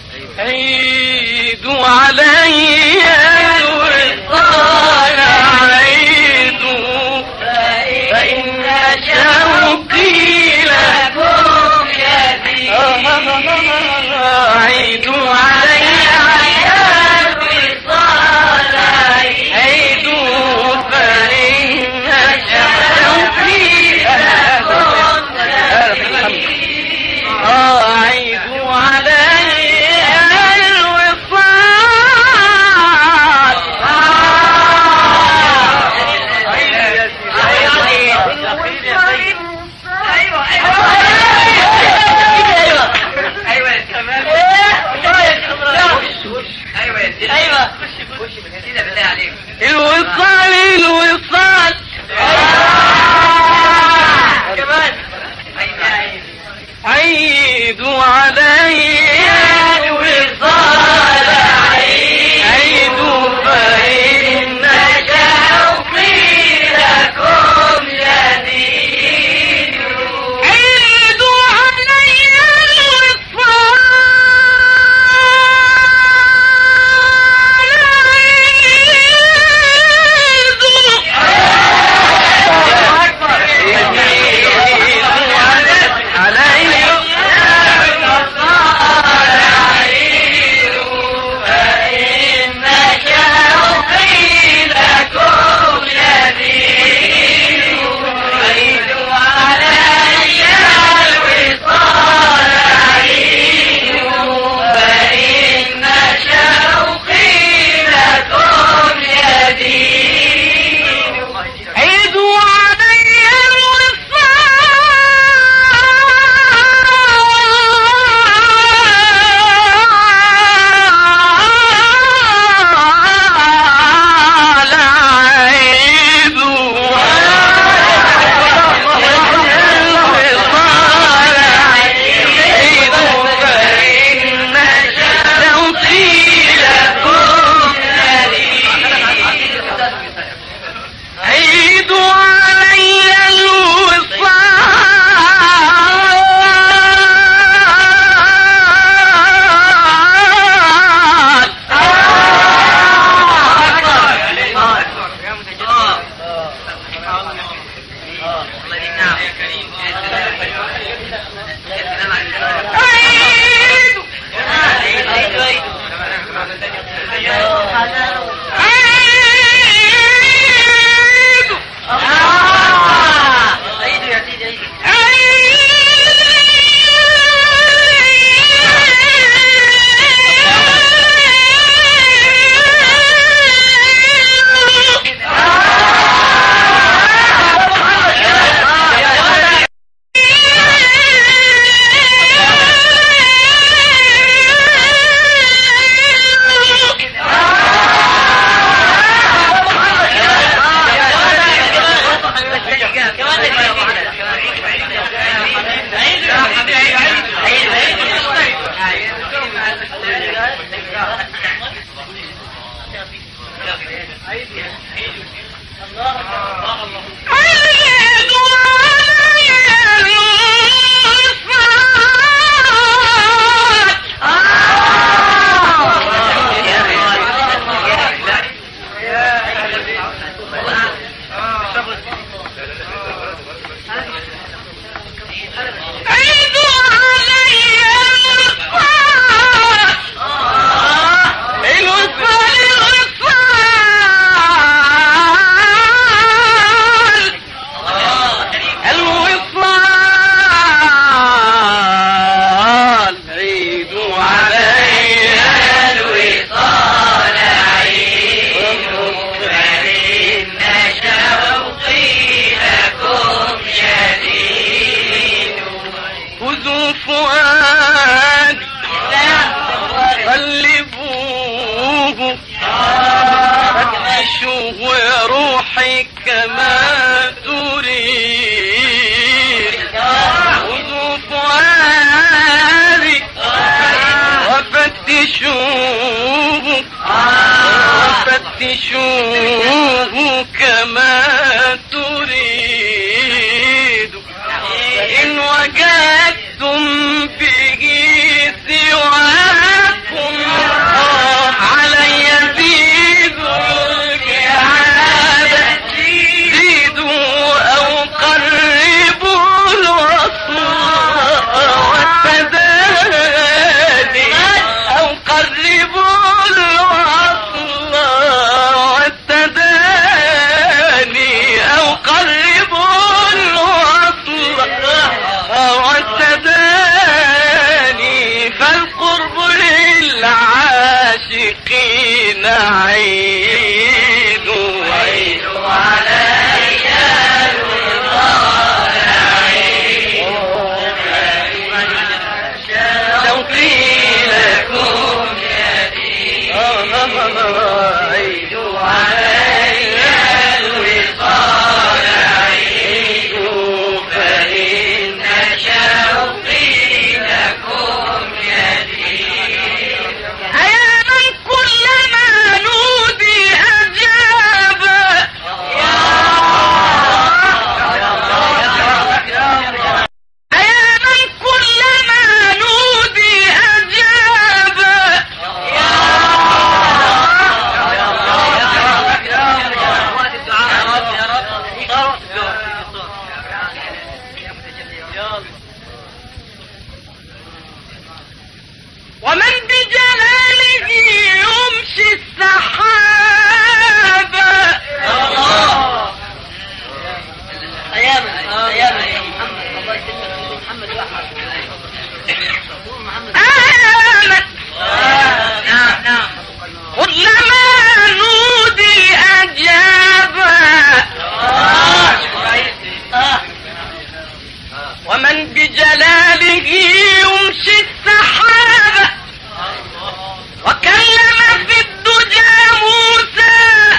عيدوا علي الوصال عيدوا فإن شوقي لكم يزيد عيدوا علي الوصال عيدوا فإن شوقي لكم يزيد عيدوا علي الوصال الوصال كمان عيدوا علي الوصال عيدوا فإن شوقي لكم يزيد عيدوا علي كما تريد خذوا فؤادي وفتشوه كما تريد إن وجدتم به سواه عيدوا علينا الوصال عيدوا فإن شوقي لكم يدير أياما كلما نودي أجاب أياما كلما نودي أجاب ومن بجلاله يمشي السحاب أياما يا محمد الله يسلمك محمد آمن نعم كلما نودي أجاب ومن بجلاله يمشي السحاب وكلم في الدجى موسى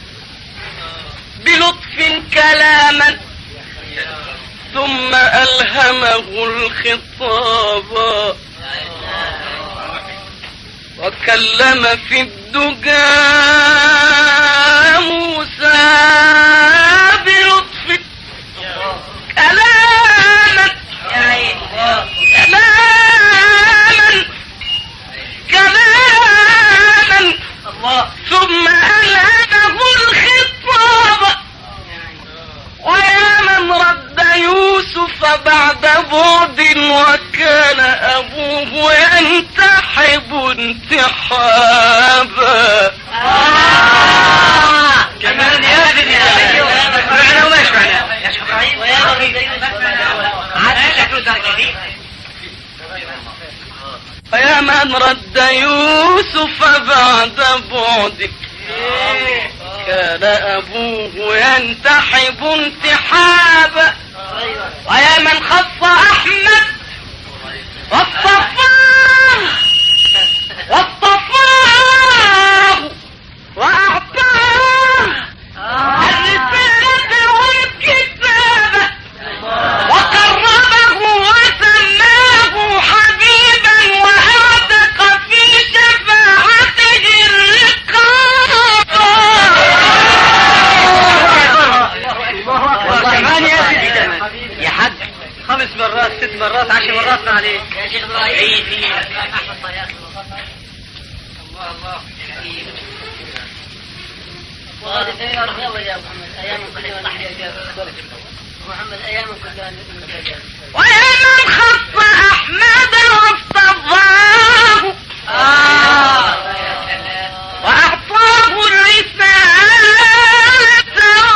بلطف كلاما ثم ألهمه الخطاب وكلم في الدجى موسى بلطف كلاما ثم ألهمه الخطاب ويا من رد يوسف بعد بعد وكان أبوه ينتحب انتحابا كمان يا ابني معنى وما معنى يا شبرايل ويا ويا من رد يوسف بعد بعدك كان أبوه ينتحب انتحابا ويا من خص أحمد واصطفاه وأعطاه الرسالة والكتابة وقربه وسماه حبيبا وأعتق في شفاعته الرقاب كمان يا سيدي يا حاج 5 مرات 6 مرات 10 مرات ما عليك يا شيخ ابراهيم وهذا يلا يا محمد ايام قديمه نحيا محمد ايام كلها ويا من خص أحمد واصطفاه وأعطاه الرسالة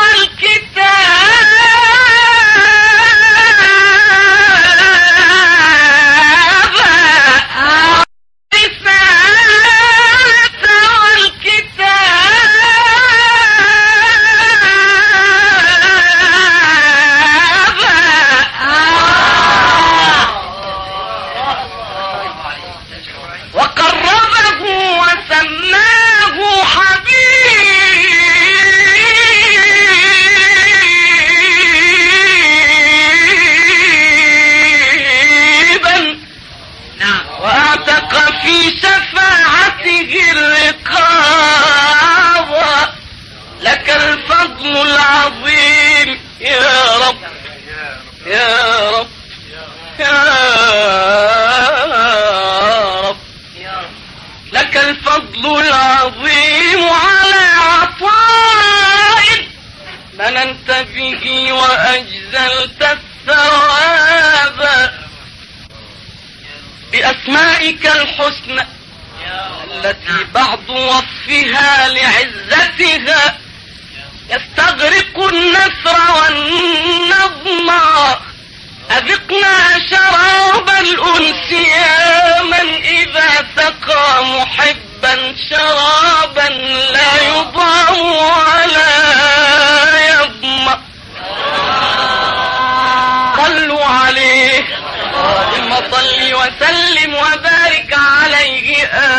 وقربه وسماه حبيبا وأعتق في شفاعته الرقاب لك الفضل العظيم يا رب يا رب يا رب لك الفضل العظيم على عطاء مننت به وأجزلت الثواب بأسمائك الحسنى التي بعض وصفها لعزتها يستغرق النثر والنظم أذقنا شراب الأنس يا من إذا سقى محبا شرابا لا يضام ولا يظمأ صلوا عليه اللهم صل وسلم وبارك عليه آمين. الفاتحة.